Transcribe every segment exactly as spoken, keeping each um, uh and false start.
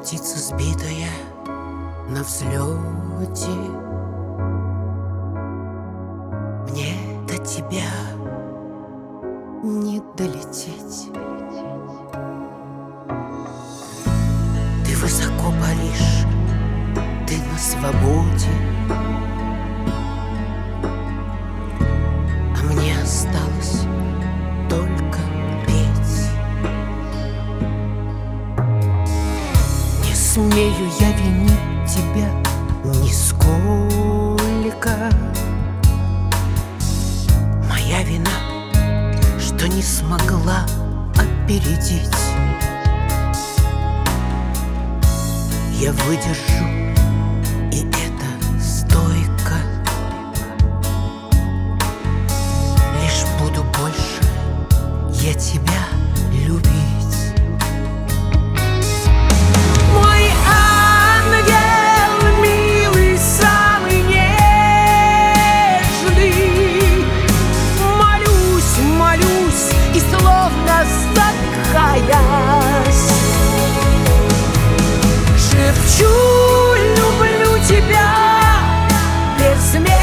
птица сбитая на взлете. Мне до тебя не долететь. Ты высоко паришь, ты на свободе, а мне осталось только петь. Не смею я винить тебя нисколько. Моя вина, что не смогла опередить. Я выдержу, и это стойко. Лишь буду больше я тебя любить. Мой ангел милый, самый нежный, молюсь, молюсь, и словно задыхаясь шепчу: люблю тебя безмерно.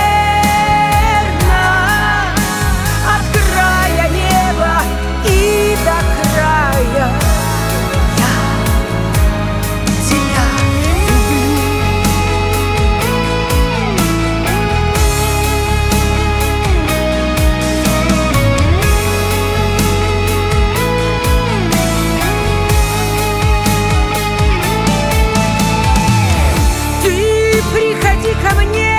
От края неба и до края я тебя люблю. Приходи ко мне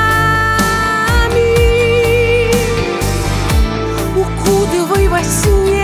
ночами, укутывай во сне